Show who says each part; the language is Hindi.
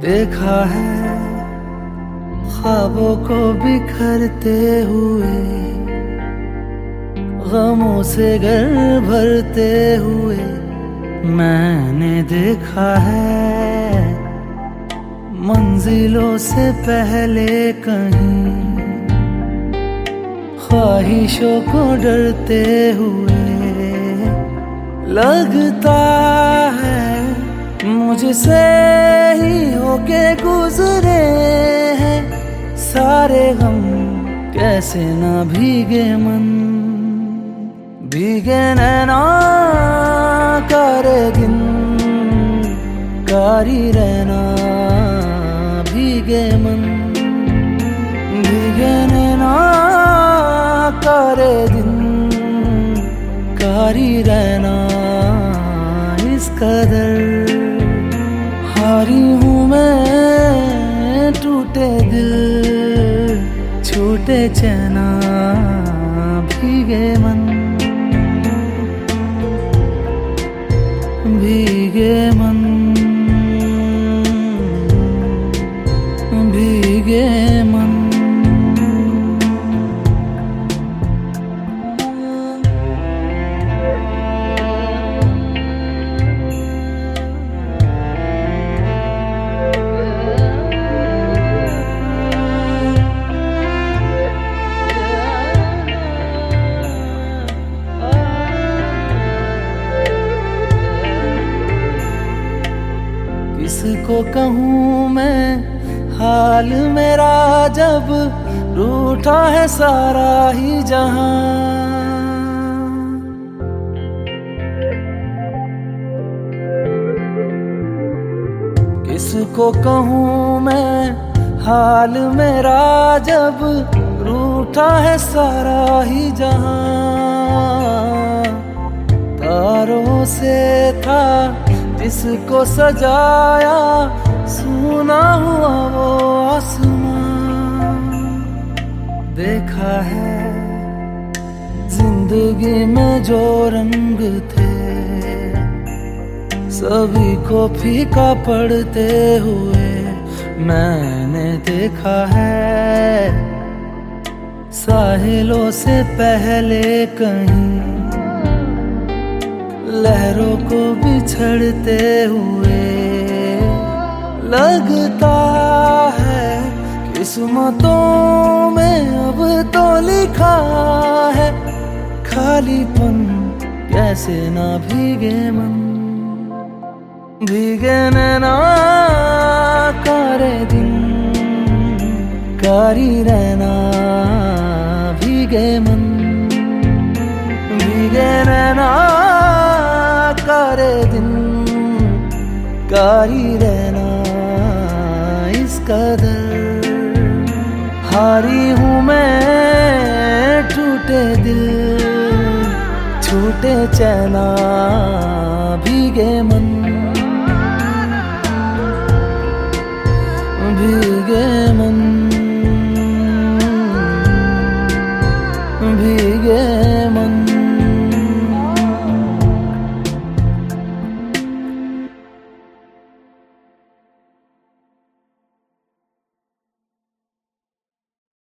Speaker 1: देखा है ख्वाबों को बिखरते हुए, गमों से घर भरते हुए। मैंने देखा है मंजिलों से पहले कहीं ख्वाहिशों को डरते हुए। लगता है मुझसे ही होके गुजरे हैं सारे गम, कैसे ना भीगे मन। भीगे नैना करे दिन, कारी रहना भीगे मन। भीगे नैना करे दिन, कारी रहना इस कदर। हारी हूँ मैं टूटे दिल, छूटे चैना भीगे मन। भीगे मन, भीगे मन। किसको कहूँ मैं हाल मेरा, जब रूठा है सारा ही जहां। किसको कहूँ मैं हाल मेरा, जब रूठा है सारा ही जहां। तारों से था जिसको सजाया, सुना हुआ वो आसमां। देखा है जिंदगी में जो रंग थे, सभी को फीका पड़ते हुए। मैंने देखा है साहिलों से पहले कहीं लहरों को बिछड़ते हुए। लगता है किस्मतों में अब तो लिखा है खालीपन, कैसे ना भीगे मन। भीगे नैना करे दिन, कारी रहना भीगे मन। भीगे नैना करे दिन, कारी रहना इस कदर। हारी हूँ मैं टूटे दिल, छूटे चैना भीगे मन। भीगे मन।